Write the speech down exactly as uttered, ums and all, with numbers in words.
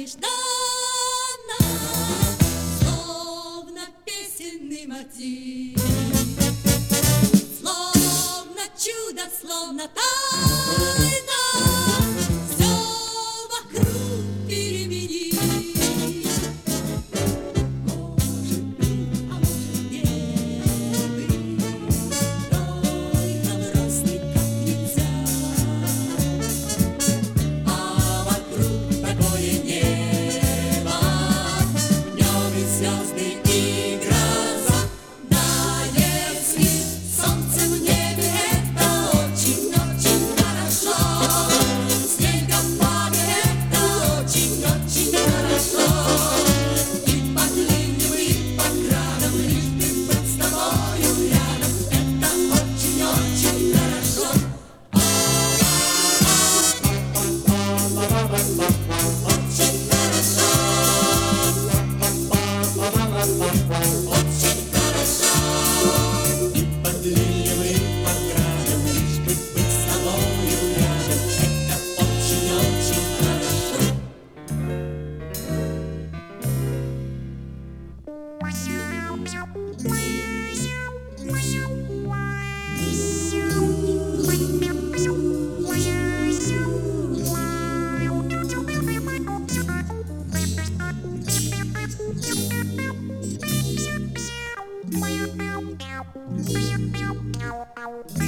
нежданно, словно песенный мотив, словно чудо, словно тайна, все вокруг переменить. Может быть, а может не быть, только взрослый как нельзя. А вокруг такое небо, днем и звезды и гроза. Да, если солнце в небе, это очень-очень хорошо. Снегом в небе, это очень-очень хорошо. И под ливнем, и под градом, лишь бы быть с тобою рядом, это очень-очень хорошо. Очень хорошо, очень хорошо. И под ливнем, и под градом, лишь бы быть с тобою рядом, это очень-очень хорошо. Meow, meow, meow.